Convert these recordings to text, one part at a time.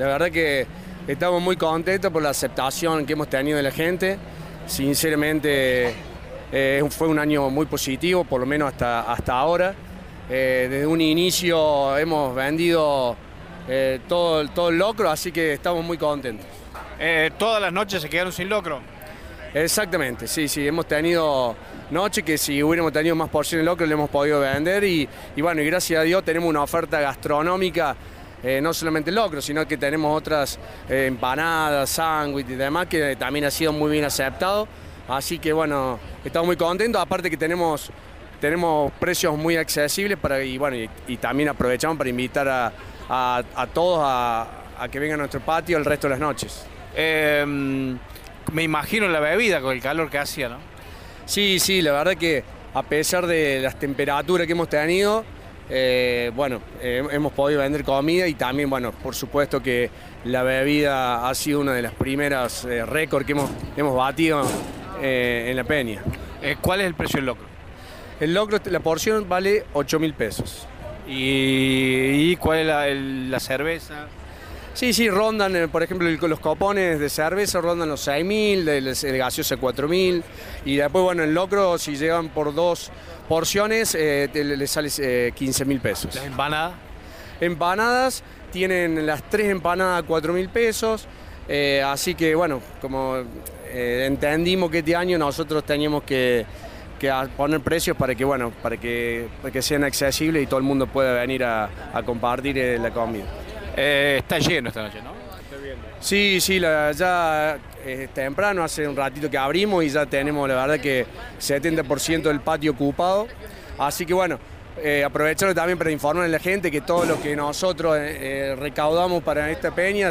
La verdad que estamos muy contentos por la aceptación que hemos tenido de la gente. Sinceramente fue un año muy positivo, por lo menos hasta ahora. Desde un inicio hemos vendido todo el locro, así que estamos muy contentos. ¿Todas las noches se quedaron sin locro? Exactamente, sí, hemos tenido noches que si hubiéramos tenido más porciones de locro lo hemos podido vender y bueno, y gracias a Dios tenemos una oferta gastronómica, no solamente el locro, sino que tenemos otras empanadas, sándwiches y demás que también ha sido muy bien aceptado, así que bueno, estamos muy contentos, aparte que tenemos precios muy accesibles y también aprovechamos para invitar a todos a que vengan a nuestro patio el resto de las noches. Me imagino la bebida con el calor que hacía, ¿no? Sí, la verdad que a pesar de las temperaturas que hemos tenido, hemos podido vender comida y también, bueno, por supuesto que la bebida ha sido una de las primeras récords que hemos batido en la peña. ¿Cuál es el precio del locro? El locro, la porción vale 8.000 pesos. ¿Y cuál es la cerveza? Sí, rondan, por ejemplo, los copones de cerveza rondan los 6.000, el gaseosa 4.000 y después, bueno, el locro, si llegan por 2 porciones, le sale 15.000 pesos. ¿Las empanadas? Empanadas, tienen las 3 empanadas 4.000 pesos, así que, bueno, como entendimos que este año nosotros teníamos que poner precios para que sean accesibles y todo el mundo pueda venir a compartir la comida. Está lleno esta noche, ¿no? Sí, ya temprano, hace un ratito que abrimos y ya tenemos la verdad que 70% del patio ocupado. Así que bueno, aprovecharlo también para informar a la gente que todo lo que nosotros recaudamos para esta peña,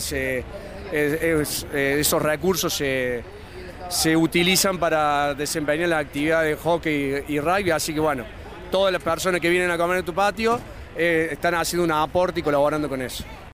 esos recursos se utilizan para desempeñar la actividad de hockey y rugby. Así que bueno, todas las personas que vienen a comer en tu patio están haciendo un aporte y colaborando con eso.